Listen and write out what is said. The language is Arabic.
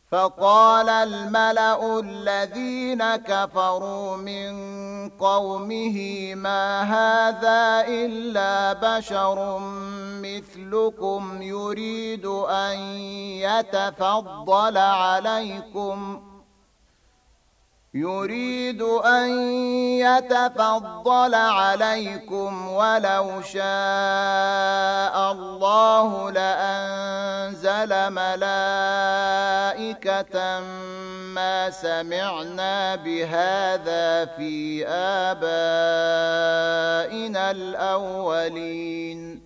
فقال الملأ الذين كفروا من قومه ما هذا إلا بشر مثلكم يريد أن يتفضل عليكم ولو شاء الله لأنزل ملائكة ما سمعنا بهذا في آبائنا الأولين